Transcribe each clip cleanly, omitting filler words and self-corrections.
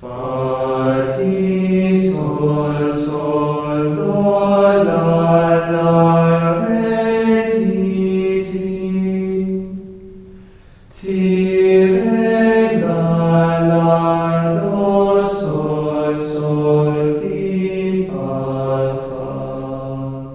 Fa, ti, sol, sol, do, la, re, ti. Ti, re, la, do, sol, sol, ti, fa, fa.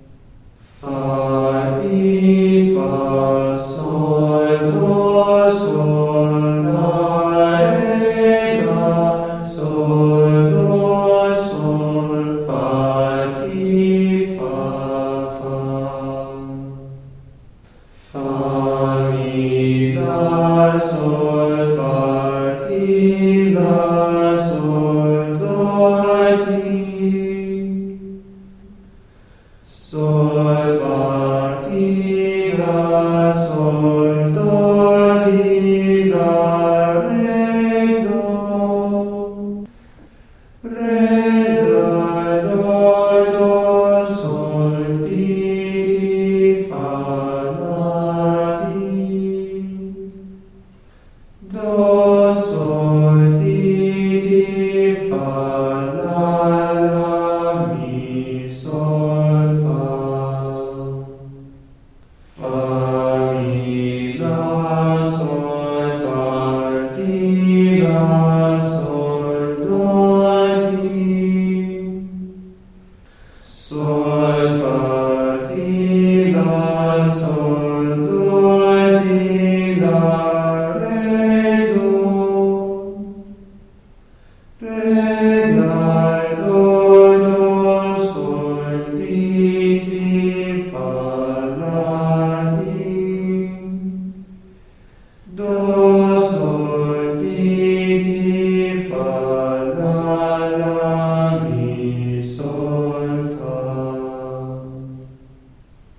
Fa, ti, fa, sol, do, sol, la, re, la, sol, do, sol, fa, ti, fa, fa. Fa, mi, la, sol, fa, ti, la, sol, do, ti. Sol, fa, ti, la, sol, do, ti, la, re, do. Re, la, do, sol, ti, fa, la, ti. Do, sol, ti, fa, la, mi, sol, fa. Fa, mi, la, sol, fa, ti, la,